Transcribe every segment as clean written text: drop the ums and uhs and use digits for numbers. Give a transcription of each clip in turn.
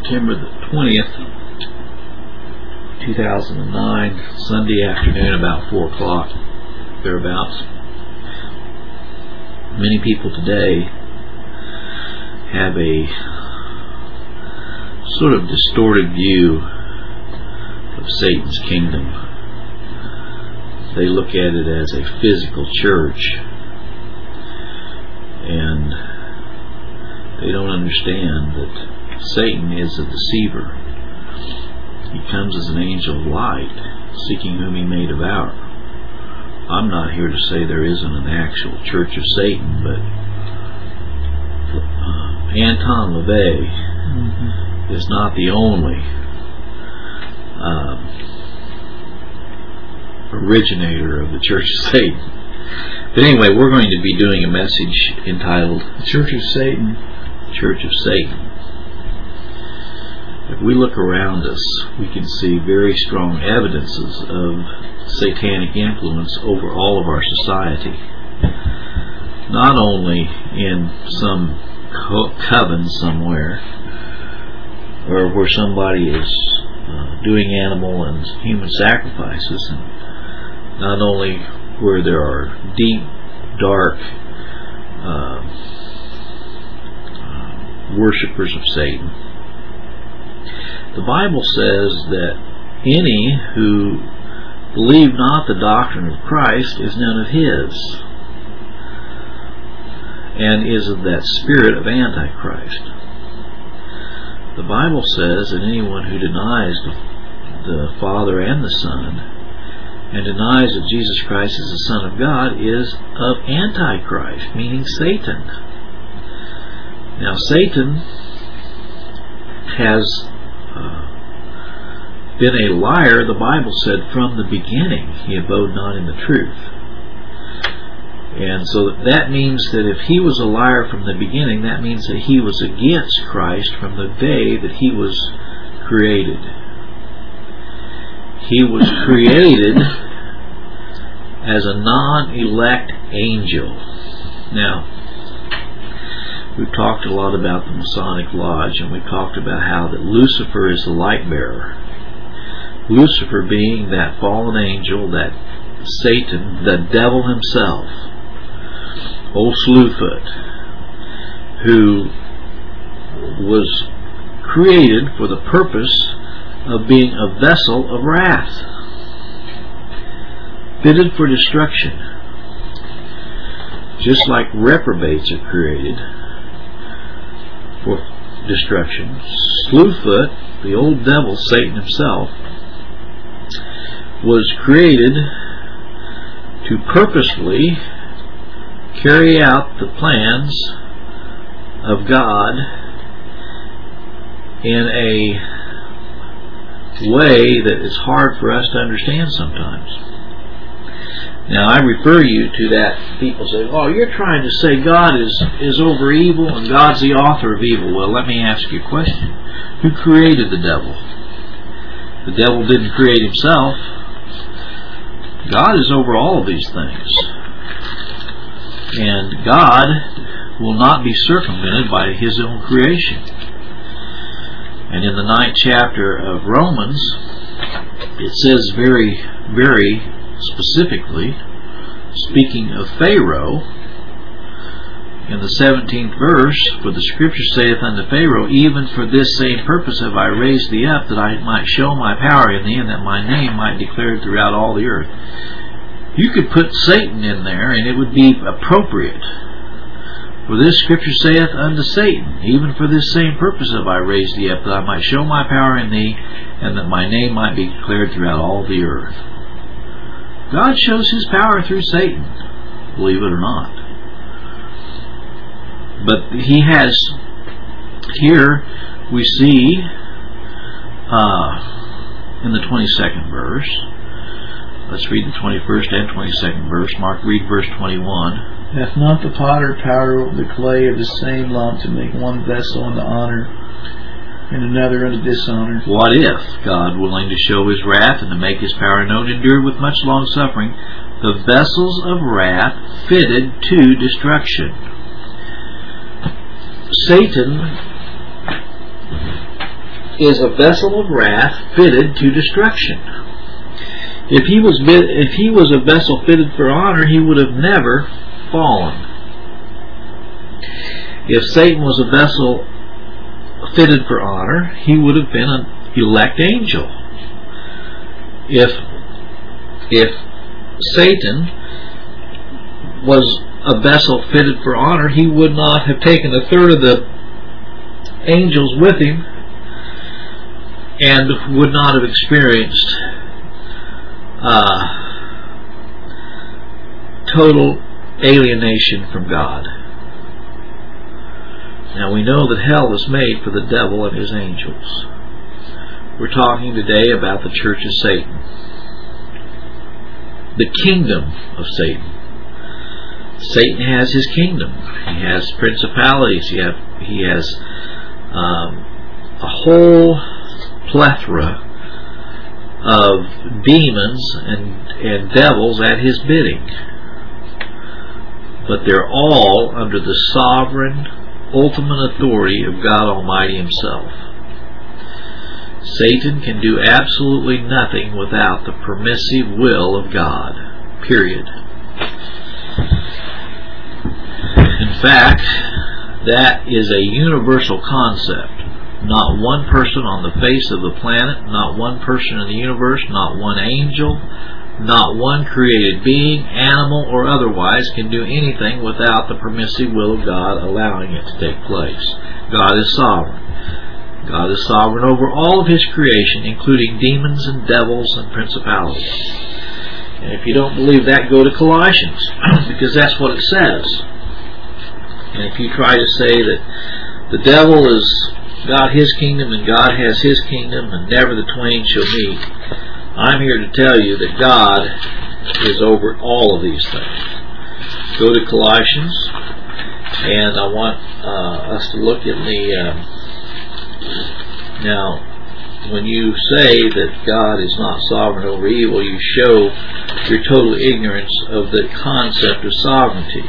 September the 20th, 2009, Sunday afternoon, about 4 o'clock, thereabouts. Many people today have a sort of distorted view of Satan's kingdom. They look at it as a physical church, and they don't understand that Satan is a deceiver. He comes as an angel of light, seeking whom he may devour. I'm not here to say there isn't an actual church of Satan, but Anton LaVey is not the only originator of the Church of Satan. But anyway, we're going to be doing a message entitled Church of Satan. Church of Satan. If we look around us, we can see very strong evidences of satanic influence over all of our society. Not only in some coven somewhere, or where somebody is doing animal and human sacrifices, and not only where there are deep, dark worshippers of Satan. The Bible says that any who believe not the doctrine of Christ is none of his, and is of that spirit of Antichrist. The Bible says that anyone who denies the Father and the Son, and denies that Jesus Christ is the Son of God, is of Antichrist, meaning Satan. Now, Satan has been a liar, the Bible said, from the beginning. He abode not in the truth. And so that means that if he was a liar from the beginning, that means that he was against Christ from the day that he was created. He was created as a non-elect angel. Now, we've talked a lot about the Masonic Lodge, and we've talked about how that Lucifer is the light bearer. Lucifer being that fallen angel, that Satan, the devil himself, old Slewfoot, who was created for the purpose of being a vessel of wrath, fitted for destruction. Just like reprobates are created for destruction, Slewfoot, the old devil, Satan himself, was created to purposefully carry out the plans of God in a way that is hard for us to understand sometimes. Now, I refer you to that. People say, oh, you're trying to say God is over evil and God's the author of evil. Well, let me ask you a question. Who created the devil? The devil didn't create himself. God is over all of these things. And God will not be circumvented by his own creation. And in the 9th chapter of Romans, it says very, very specifically, speaking of Pharaoh, in the 17th verse, for the scripture saith unto Pharaoh, even for this same purpose have I raised thee up, that I might show my power in thee, and that my name might be declared throughout all the earth. You could put Satan in there, and it would be appropriate. For this scripture saith unto Satan, even for this same purpose have I raised thee up, that I might show my power in thee, and that my name might be declared throughout all the earth. God shows his power through Satan, believe it or not. But he has, here we see in the 22nd verse, let's read the 21st and 22nd verse. Mark, read verse 21. Hath not the potter power over the clay of the same lump to make one vessel unto honor and another unto dishonor? What if God, willing to show his wrath and to make his power known, endured with much long suffering the vessels of wrath fitted to destruction? Satan is a vessel of wrath fitted to destruction. If he was a vessel fitted for honor, he would have never fallen. If Satan was a vessel fitted for honor, he would have been an elect angel. If Satan was a vessel fitted for honor, he would not have taken a third of the angels with him and would not have experienced total alienation from God. Now we know that hell is made for the devil and his angels. We're talking today about the church of Satan, the kingdom of Satan. Satan has his kingdom. He has principalities. He has a whole plethora of demons and devils at his bidding. But they're all under the sovereign, ultimate authority of God Almighty Himself. Satan can do absolutely nothing without the permissive will of God. Period. In fact, that is a universal concept. Not one person on the face of the planet, not one person in the universe, not one angel, not one created being, animal or otherwise, can do anything without the permissive will of God allowing it to take place. God is sovereign. God is sovereign over all of His creation, including demons and devils and principalities. And if you don't believe that, go to Colossians, because that's what it says. And if you try to say that the devil has got his kingdom and God has His kingdom and never the twain shall meet, I'm here to tell you that God is over all of these things. Go to Colossians, and I want us to look at the... Now, when you say that God is not sovereign over evil, you show your total ignorance of the concept of sovereignty.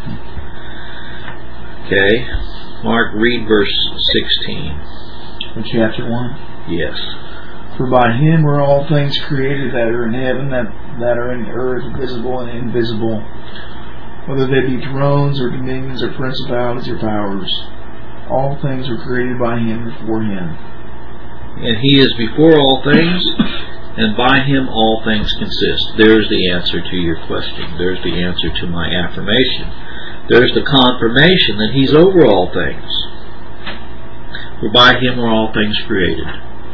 Okay? Mark, read verse 16. In chapter 1? Yes. For by Him were all things created that are in heaven, that are in the earth, visible and invisible, whether they be thrones or dominions or principalities or powers. All things were created by Him and for Him. And He is before all things, and by Him all things consist. There's the answer to your question. There's the answer to my affirmation. There's the confirmation that He's over all things. For by Him are all things created.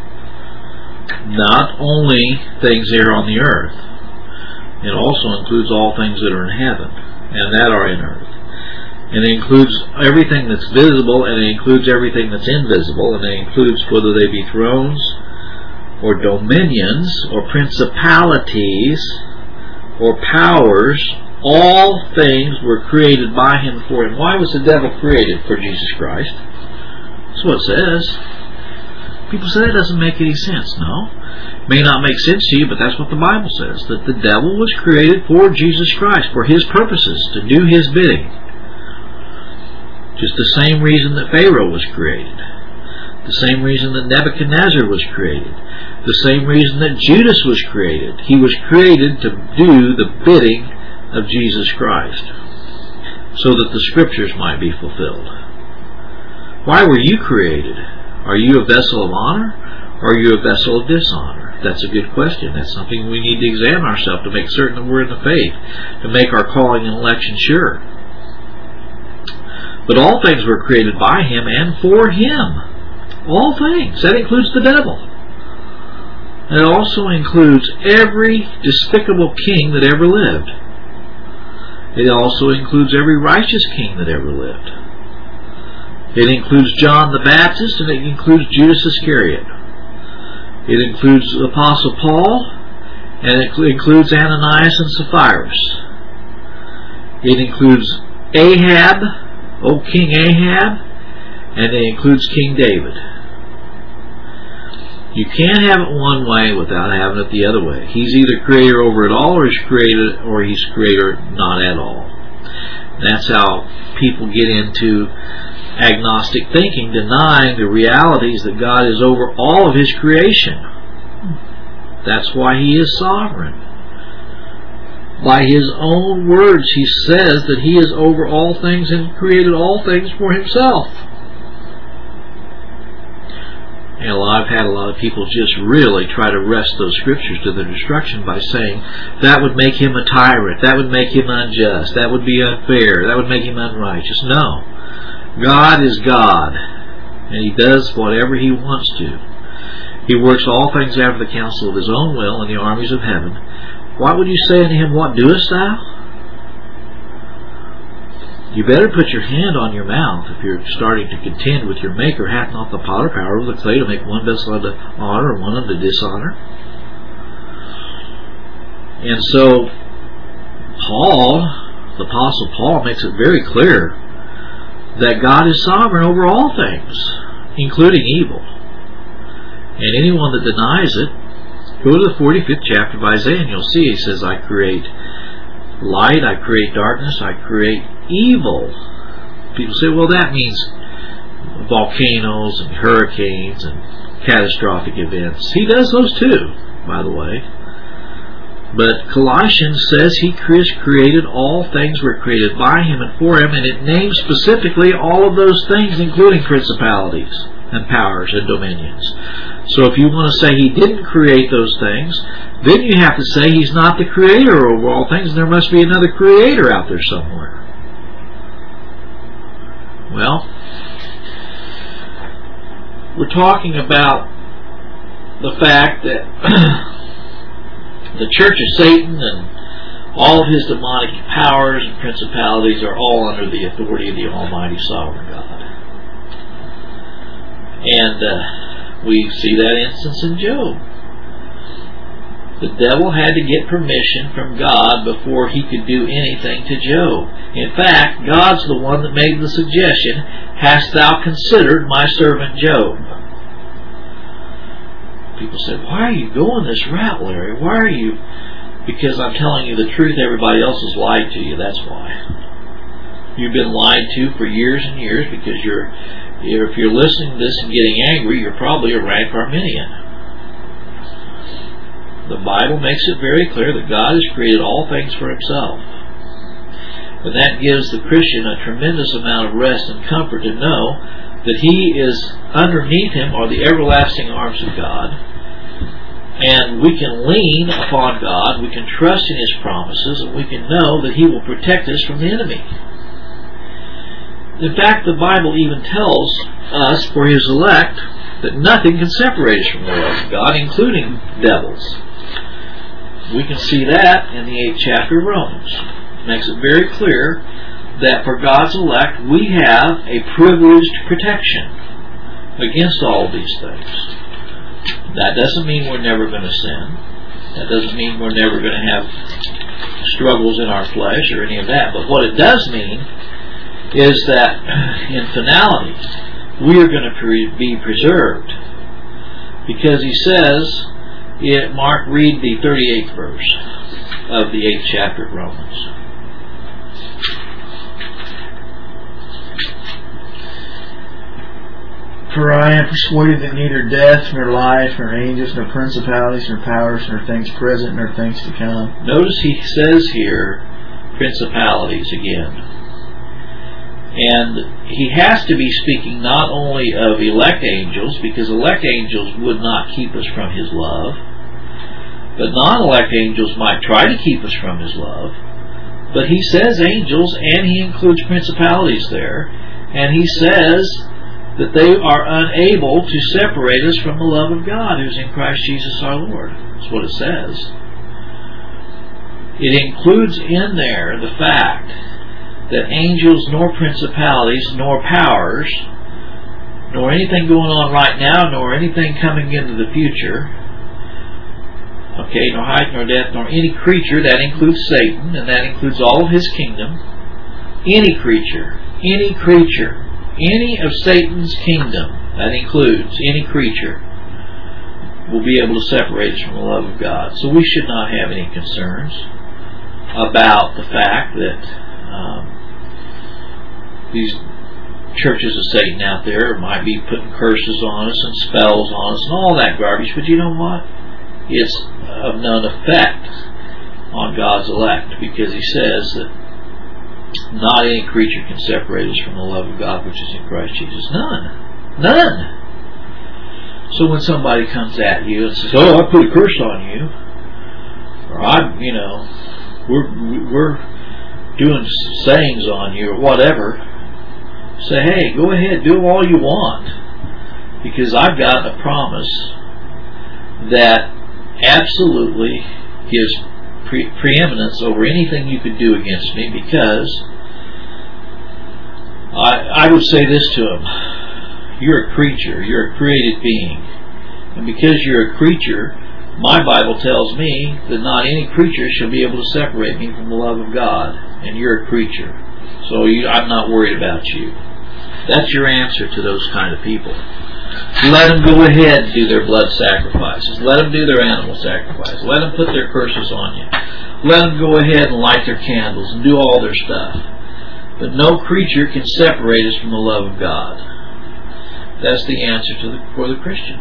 Not only things here on the earth, it also includes all things that are in heaven and that are in earth. And it includes everything that's visible, and it includes everything that's invisible, and it includes whether they be thrones or dominions or principalities or powers. All things were created by Him for Him. Why was the devil created? For Jesus Christ. That's what it says. People say that doesn't make any sense. No. It may not make sense to you, but that's what the Bible says. That the devil was created for Jesus Christ, for His purposes, to do His bidding. Just the same reason that Pharaoh was created. The same reason that Nebuchadnezzar was created. The same reason that Judas was created. He was created to do the bidding of Jesus Christ, so that the Scriptures might be fulfilled. Why were you created? Are you a vessel of honor, or are you a vessel of dishonor? That's a good question. That's something we need to examine ourselves to make certain that we're in the faith, to make our calling and election sure. But all things were created by Him and for Him. All things. That includes the devil. It also includes every despicable king that ever lived. It also includes every righteous king that ever lived. It includes John the Baptist, and it includes Judas Iscariot. It includes the Apostle Paul, and it includes Ananias and Sapphira. It includes Ahab, old King Ahab, and it includes King David. You can't have it one way without having it the other way. He's either creator over it all, or He's creator not at all. And that's how people get into agnostic thinking, denying the realities that God is over all of His creation. That's why He is sovereign. By His own words, He says that He is over all things and created all things for Himself. And I've had a lot of people just really try to wrest those scriptures to their destruction by saying that would make Him a tyrant, that would make Him unjust, that would be unfair, that would make Him unrighteous. No. God is God, and He does whatever He wants to. He works all things after the counsel of His own will in the armies of heaven. Why would you say unto Him, what doest thou? You better put your hand on your mouth if you're starting to contend with your Maker. Hath not the potter power over the clay to make one vessel unto honor and one unto dishonor? And so Paul, the Apostle Paul, makes it very clear that God is sovereign over all things, including evil. And anyone that denies it, go to the 45th chapter of Isaiah and you'll see, he says, I create light, I create darkness, I create evil. People say, well, that means volcanoes and hurricanes and catastrophic events. He does those too, by the way. But Colossians says He created all things were created by Him and for Him, and it names specifically all of those things, including principalities and powers and dominions. So if you want to say He didn't create those things, then you have to say He's not the creator over all things, and there must be another creator out there somewhere. Well, we're talking about the fact that the Church of Satan and all of his demonic powers and principalities are all under the authority of the Almighty Sovereign God. And we see that instance in Job. The devil had to get permission from God before he could do anything to Job. In fact, God's the one that made the suggestion, hast thou considered my servant Job? People say, why are you going this route, Larry? Why are you... Because I'm telling you the truth, everybody else has lied to you, that's why. You've been lied to for years and years because if you're listening to this and getting angry, you're probably a rank Arminian. The Bible makes it very clear that God has created all things for Himself. And that gives the Christian a tremendous amount of rest and comfort to know that he is underneath Him are the everlasting arms of God. And we can lean upon God, we can trust in His promises, and we can know that He will protect us from the enemy. In fact, the Bible even tells us, for His elect, that nothing can separate us from the love of God, including devils. We can see that in the 8th chapter of Romans. It makes it very clear that for God's elect, we have a privileged protection against all of these things. That doesn't mean we're never going to sin. That doesn't mean we're never going to have struggles in our flesh or any of that. But what it does mean is that in finality, we are going to be preserved. Because He says, Mark, read the 38th verse of the 8th chapter of Romans. For I am persuaded that neither death, nor life, nor angels, nor principalities, nor powers, nor things present, nor things to come. Notice he says here, principalities again. And he has to be speaking not only of elect angels, because elect angels would not keep us from His love, but non-elect angels might try to keep us from His love. But he says angels, and he includes principalities there, and he says that they are unable to separate us from the love of God who's in Christ Jesus our Lord. That's what it says. It includes in there the fact that angels, nor principalities, nor powers, nor anything going on right now, nor anything coming into the future, nor height, nor depth, nor any creature, that includes Satan, and that includes all of his kingdom, any creature, any of Satan's kingdom, that includes any creature, will be able to separate us from the love of God. So we should not have any concerns about the fact that these churches of Satan out there might be putting curses on us and spells on us and all that garbage, but you know what? It's of none effect on God's elect, because He says that not any creature can separate us from the love of God which is in Christ Jesus. None. So when somebody comes at you and says, "Oh, I put a curse on you," or we're doing sayings on you, or whatever, say, "Hey, go ahead, do all you want, because I've got a promise that absolutely gives preeminence over anything you could do against me," because I would say this to him: you're a creature, you're a created being, and because you're a creature, my Bible tells me that not any creature shall be able to separate me from the love of God, and you're a creature, so I'm not worried about you. That's your answer to those kind of people. Let them go ahead and do their blood sacrifices. Let them do their animal sacrifices. Let them put their curses on you. Let them go ahead and light their candles and do all their stuff. But no creature can separate us from the love of God. That's the answer for the Christian.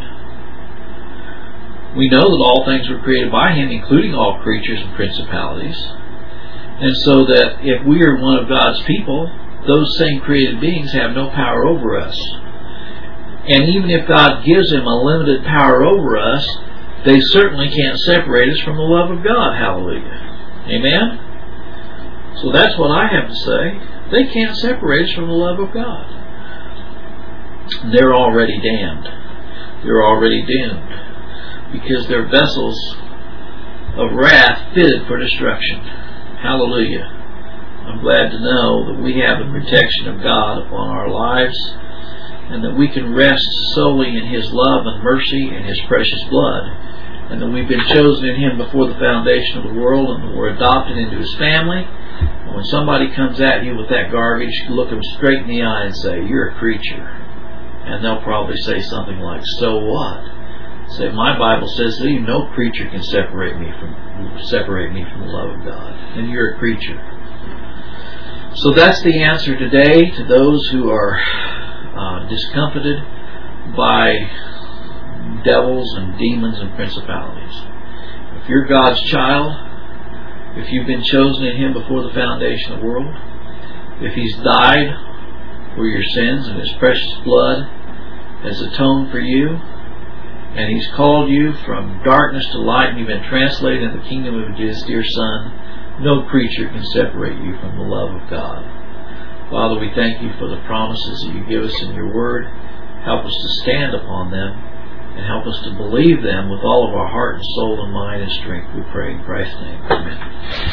We know that all things were created by Him, including all creatures and principalities. And so that if we are one of God's people, those same created beings have no power over us. And even if God gives them a limited power over us, they certainly can't separate us from the love of God. Hallelujah. Amen? So that's what I have to say. They can't separate us from the love of God. They're already damned. They're already doomed, because they're vessels of wrath fitted for destruction. Hallelujah. I'm glad to know that we have the protection of God upon our lives, and that we can rest solely in His love and mercy and His precious blood, and that we've been chosen in Him before the foundation of the world, and that we're adopted into His family. And when somebody comes at you with that garbage, look them straight in the eye and say, "You're a creature." And they'll probably say something like, "So what?" Say, "My Bible says that no creature can separate me from the love of God, and you're a creature." So that's the answer today to those who are discomfited by devils and demons and principalities. If you're God's child, if you've been chosen in Him before the foundation of the world, if He's died for your sins and His precious blood has atoned for you, and He's called you from darkness to light, and you've been translated in the kingdom of His dear Son, no creature can separate you from the love of God. Father, we thank You for the promises that You give us in Your Word. Help us to stand upon them, and help us to believe them with all of our heart and soul and mind and strength. We pray in Christ's name. Amen.